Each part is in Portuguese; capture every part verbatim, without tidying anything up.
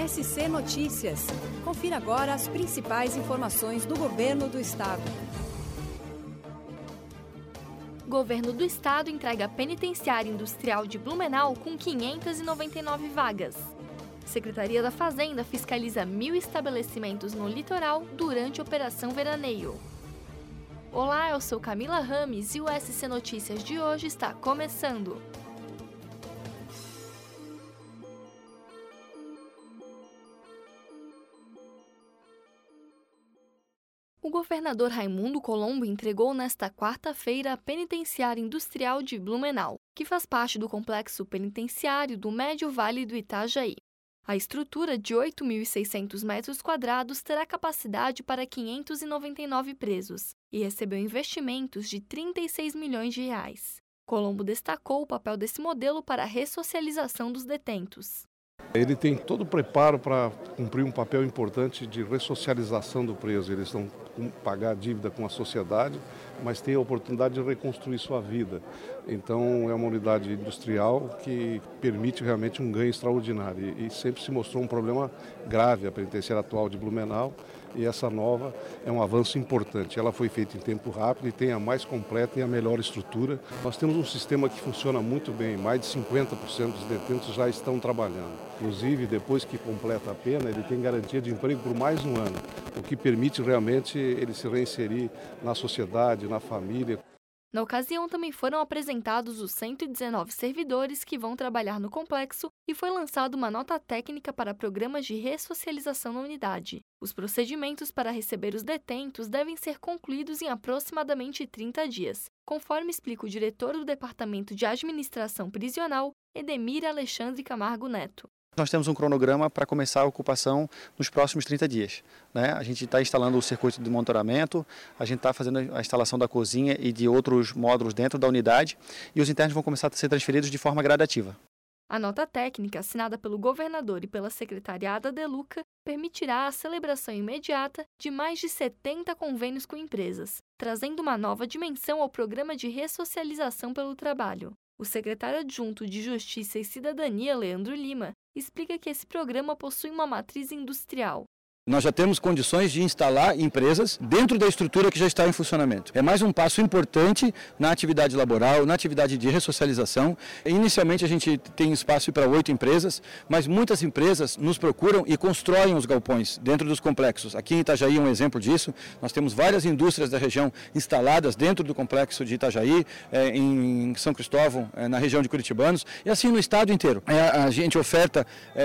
S C Notícias. Confira agora as principais informações do Governo do Estado. Governo do Estado entrega a Penitenciária Industrial de Blumenau com quinhentas e noventa e nove vagas. Secretaria da Fazenda fiscaliza mil estabelecimentos no litoral durante a Operação Veraneio. Olá, eu sou Camila Rames e o S C Notícias de hoje está começando. O governador Raimundo Colombo entregou nesta quarta-feira a Penitenciária Industrial de Blumenau, que faz parte do complexo penitenciário do Médio Vale do Itajaí. A estrutura de oito mil e seiscentos metros quadrados terá capacidade para quinhentos e noventa e nove presos e recebeu investimentos de trinta e seis milhões de reais. Colombo destacou o papel desse modelo para a ressocialização dos detentos. Ele tem todo o preparo para cumprir um papel importante de ressocialização do preso. Eles vão pagar a dívida com a sociedade, mas tem a oportunidade de reconstruir sua vida. Então é uma unidade industrial que permite realmente um ganho extraordinário. E sempre se mostrou um problema grave a penitenciária atual de Blumenau, e essa nova é um avanço importante. Ela foi feita em tempo rápido e tem a mais completa e a melhor estrutura. Nós temos um sistema que funciona muito bem, mais de cinquenta por cento dos detentos já estão trabalhando. Inclusive, depois que completa a pena, ele tem garantia de emprego por mais um ano, o que permite realmente ele se reinserir na sociedade, na família. Na ocasião, também foram apresentados os cento e dezenove servidores que vão trabalhar no complexo e foi lançada uma nota técnica para programas de ressocialização na unidade. Os procedimentos para receber os detentos devem ser concluídos em aproximadamente trinta dias, conforme explica o diretor do Departamento de Administração Prisional, Edemir Alexandre Camargo Neto. Nós temos um cronograma para começar a ocupação nos próximos trinta dias. Né? A gente está instalando o circuito de monitoramento, a gente está fazendo a instalação da cozinha e de outros módulos dentro da unidade e os internos vão começar a ser transferidos de forma gradativa. A nota técnica, assinada pelo governador e pela secretariada Deluca, permitirá a celebração imediata de mais de setenta convênios com empresas, trazendo uma nova dimensão ao programa de ressocialização pelo trabalho. O secretário adjunto de Justiça e Cidadania, Leandro Lima, explica que esse programa possui uma matriz industrial. Nós já temos condições de instalar empresas dentro da estrutura que já está em funcionamento. É mais um passo importante na atividade laboral, na atividade de ressocialização. Inicialmente a gente tem espaço para oito empresas, mas muitas empresas nos procuram e constroem os galpões dentro dos complexos. Aqui em Itajaí é um exemplo disso. Nós temos várias indústrias da região instaladas dentro do complexo de Itajaí, em São Cristóvão, na região de Curitibanos, e assim no estado inteiro. A gente oferta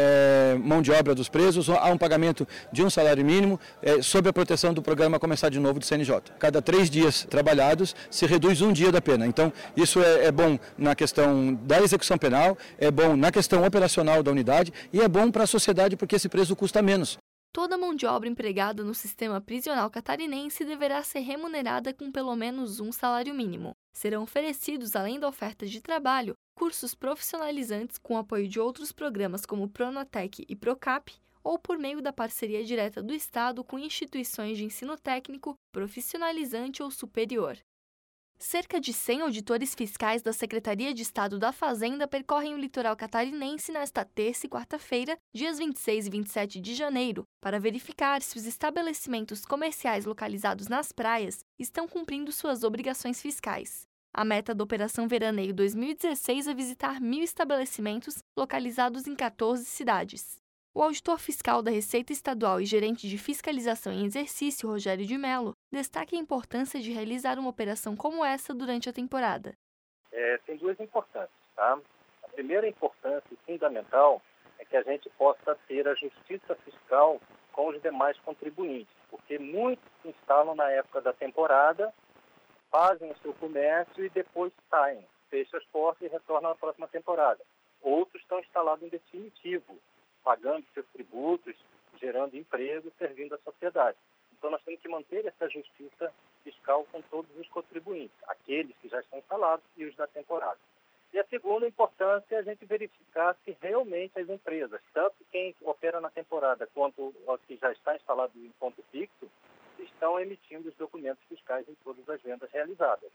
mão de obra dos presos, há um pagamento de um salário mínimo, é, sob a proteção do programa Começar de Novo do C N J. Cada três dias trabalhados se reduz um dia da pena. Então, isso é, é bom na questão da execução penal, é bom na questão operacional da unidade e é bom para a sociedade porque esse preso custa menos. Toda mão de obra empregada no sistema prisional catarinense deverá ser remunerada com pelo menos um salário mínimo. Serão oferecidos, além da oferta de trabalho, cursos profissionalizantes com apoio de outros programas como Pronatec e Procap, ou por meio da parceria direta do Estado com instituições de ensino técnico, profissionalizante ou superior. Cerca de cem auditores fiscais da Secretaria de Estado da Fazenda percorrem o litoral catarinense nesta terça e quarta-feira, dias vinte e seis e vinte e sete de janeiro, para verificar se os estabelecimentos comerciais localizados nas praias estão cumprindo suas obrigações fiscais. A meta da Operação Veraneio dois mil e dezesseis é visitar mil estabelecimentos localizados em quatorze cidades. O auditor fiscal da Receita Estadual e gerente de fiscalização em exercício, Rogério de Mello, destaca a importância de realizar uma operação como essa durante a temporada. É, tem duas importâncias, tá? A primeira importância e fundamental é que a gente possa ter a justiça fiscal com os demais contribuintes, porque muitos se instalam na época da temporada, fazem o seu comércio e depois saem, fecham as portas e retornam na próxima temporada. Outros estão instalados em definitivo, pagando seus tributos, gerando emprego, servindo a sociedade. Então nós temos que manter essa justiça fiscal com todos os contribuintes, aqueles que já estão instalados e os da temporada. E a segunda importância é a gente verificar se realmente as empresas, tanto quem opera na temporada quanto os que já está instalado em ponto fixo, estão emitindo os documentos fiscais em todas as vendas realizadas.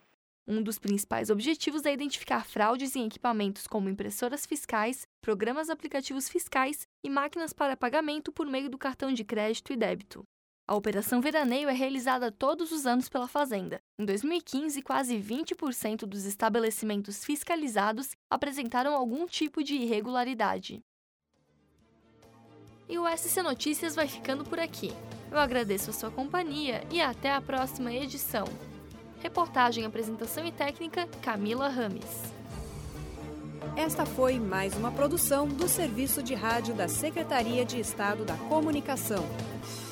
Um dos principais objetivos é identificar fraudes em equipamentos como impressoras fiscais, programas aplicativos fiscais e máquinas para pagamento por meio do cartão de crédito e débito. A Operação Veraneio é realizada todos os anos pela Fazenda. Em dois mil e quinze, quase vinte por cento dos estabelecimentos fiscalizados apresentaram algum tipo de irregularidade. E o S C Notícias vai ficando por aqui. Eu agradeço a sua companhia e até a próxima edição. Reportagem, apresentação e técnica, Camila Rames. Esta foi mais uma produção do Serviço de Rádio da Secretaria de Estado da Comunicação.